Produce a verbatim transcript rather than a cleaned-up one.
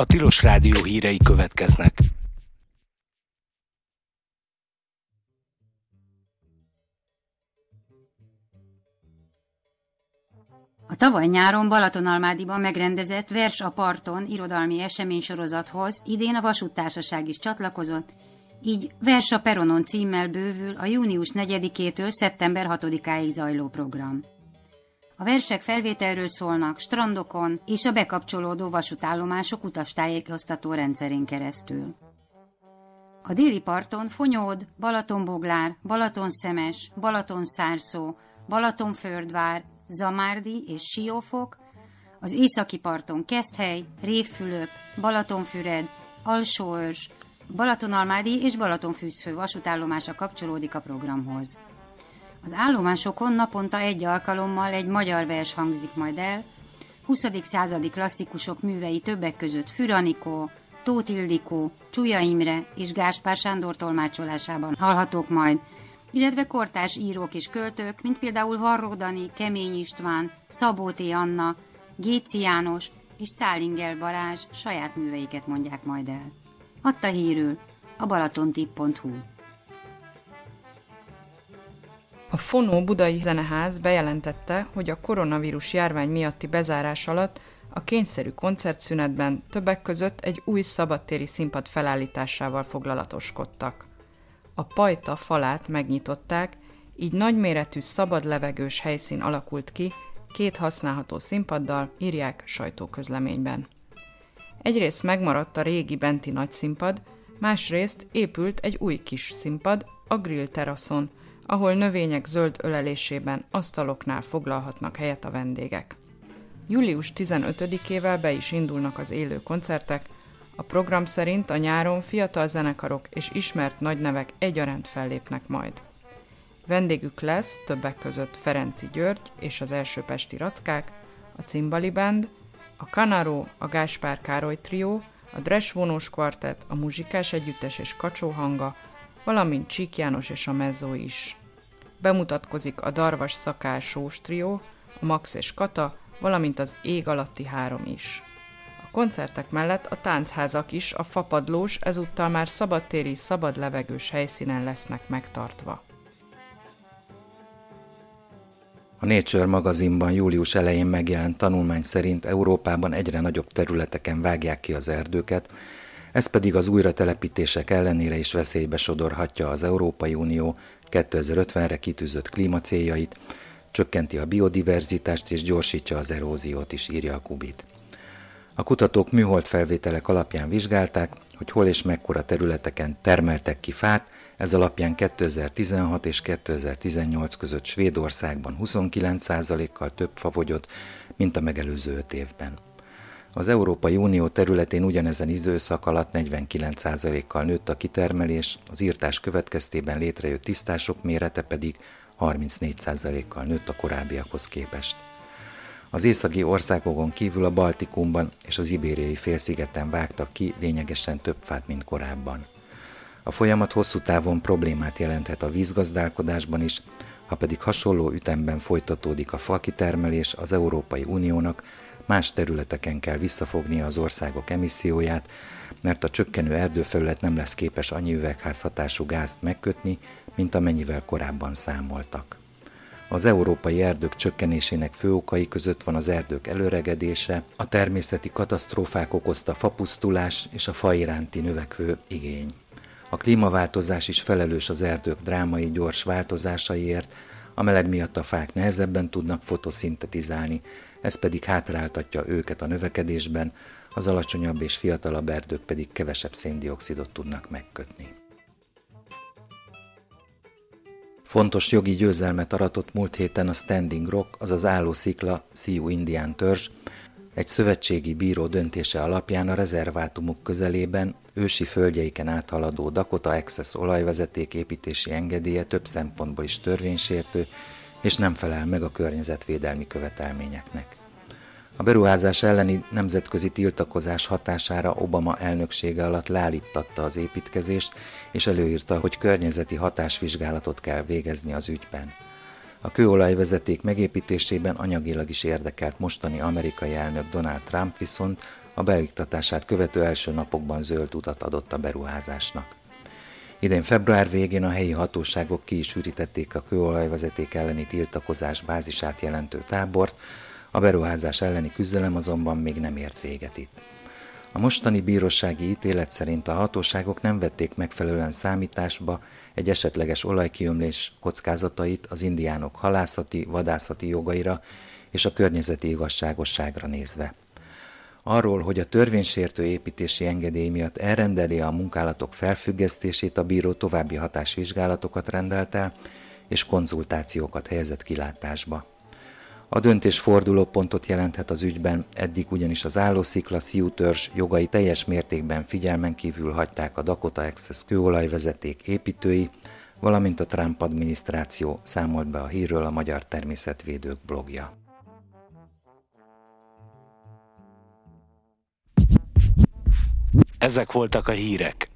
A Tilos Rádió hírei következnek. A tavaly nyáron Balatonalmádiban megrendezett Vers a parton irodalmi eseménysorozathoz idén a Vasúttársaság is csatlakozott, így Vers a peronon címmel bővül a június negyedikétől szeptember hatodikáig zajló program. A versek felvételről szólnak strandokon és a bekapcsolódó vasútállomások utastájékoztató rendszerén keresztül. A déli parton Fonyód, Balatonboglár, Balatonszemes, Balatonszárszó, Balatonföldvár, Zamárdi és Siófok, az északi parton Keszthely, Révfülöp, Balatonfüred, Alsóörs, Balatonalmádi és Balatonfűzfő vasútállomása kapcsolódik a programhoz. Az állomásokon naponta egy alkalommal egy magyar vers hangzik majd el, huszadik századi klasszikusok művei többek között Für Anikó, Tóth Ildikó, Csuja Imre és Gáspár Sándor tolmácsolásában hallhatók majd, illetve kortárs írók és költők, mint például Varró Dani, Kemény István, Szabó T. Anna, Géci János és Szálingel Balázs saját műveiket mondják majd el. Adta hírül a balatontip pont hu. A Fonó Budai Zeneház bejelentette, hogy a koronavírus járvány miatti bezárás alatt a kényszerű koncertszünetben többek között egy új szabadtéri színpad felállításával foglalatoskodtak. A pajta falát megnyitották, így nagyméretű szabad levegős helyszín alakult ki két használható színpaddal, írják sajtóközleményben. Egyrészt megmaradt a régi benti nagyszínpad, másrészt épült egy új kis színpad a grill teraszon, ahol növények zöld ölelésében asztaloknál foglalhatnak helyet a vendégek. július tizenötödikével be is indulnak az élő koncertek, a program szerint a nyáron fiatal zenekarok és ismert nagy nevek egyaránt fellépnek majd. Vendégük lesz többek között Ferenczy György és az Első Pesti Rackák, a Cimbali Band, a Kanaró, a Gáspár Károly trió, a Dres vonós kvartett, a Muzsikás együttes és Kacsó hanga, valamint Csík János és a Mezzó is. Bemutatkozik a Darvas Szakál Sós trió, a Max és Kata, valamint az Ég alatti három is. A koncertek mellett a táncházak is a fapadlós, ezúttal már szabadtéri, szabad levegős helyszínen lesznek megtartva. A Nature magazinban július elején megjelent tanulmány szerint Európában egyre nagyobb területeken vágják ki az erdőket, ez pedig az újratelepítések ellenére is veszélybe sodorhatja az Európai Unió kétezer-ötvenre kitűzött klímacéljait, csökkenti a biodiverzitást és gyorsítja az eróziót is, írja a Kubit. A kutatók műholdfelvételek alapján vizsgálták, hogy hol és mekkora területeken termeltek ki fát, ez alapján kétezer-tizenhat és kétezer-tizennyolc között Svédországban huszonkilenc százalékkal több fa fogyott, mint a megelőző öt évben. Az Európai Unió területén ugyanezen időszak alatt negyvenkilenc százalékkal nőtt a kitermelés, az írtás következtében létrejött tisztások mérete pedig harmincnégy százalékkal nőtt a korábbiakhoz képest. Az északi országokon kívül a Baltikumban és az Ibériai félszigeten vágtak ki lényegesen több fát, mint korábban. A folyamat hosszú távon problémát jelenthet a vízgazdálkodásban is, ha pedig hasonló ütemben folytatódik a fakitermelés, az Európai Uniónak más területeken kell visszafognia az országok emisszióját, mert a csökkenő erdőfelület nem lesz képes annyi üvegházhatású gázt megkötni, mint amennyivel korábban számoltak. Az európai erdők csökkenésének fő okai között van az erdők előregedése, a természeti katasztrófák okozta fapusztulás és a fa iránti növekvő igény. A klímaváltozás is felelős az erdők drámai gyors változásaiért, a meleg miatt a fák nehezebben tudnak fotoszintetizálni, ez pedig hátráltatja őket a növekedésben, az alacsonyabb és fiatalabb erdők pedig kevesebb széndioxidot tudnak megkötni. Fontos jogi győzelmet aratott múlt héten a Standing Rock, azaz állószikla Sioux indián törzs, egy szövetségi bíró döntése alapján a rezervátumok közelében ősi földjeiken áthaladó Dakota Access olajvezeték építési engedélye több szempontból is törvénysértő, és nem felel meg a környezetvédelmi követelményeknek. A beruházás elleni nemzetközi tiltakozás hatására Obama elnöksége alatt leállíttatta az építkezést, és előírta, hogy környezeti hatásvizsgálatot kell végezni az ügyben. A kőolajvezeték megépítésében anyagilag is érdekelt mostani amerikai elnök Donald Trump viszont a beiktatását követő első napokban zöld utat adott a beruházásnak. Idén február végén a helyi hatóságok ki is ürítették a kőolajvezeték elleni tiltakozás bázisát jelentő tábort, a beruházás elleni küzdelem azonban még nem ért véget itt. A mostani bírósági ítélet szerint a hatóságok nem vették megfelelően számításba egy esetleges olajkiömlés kockázatait az indiánok halászati, vadászati jogaira és a környezeti igazságosságra nézve. Arról, hogy a törvénysértő építési engedély miatt elrendeli a munkálatok felfüggesztését, a bíró további hatásvizsgálatokat rendelt el, és konzultációkat helyezett kilátásba. A döntés fordulópontot jelenthet az ügyben, eddig ugyanis az állószikla Sioux törzs jogai teljes mértékben figyelmen kívül hagyták a Dakota Access kőolajvezeték építői, valamint a Trump adminisztráció, számolt be a hírről a Magyar Természetvédők blogja. Ezek voltak a hírek.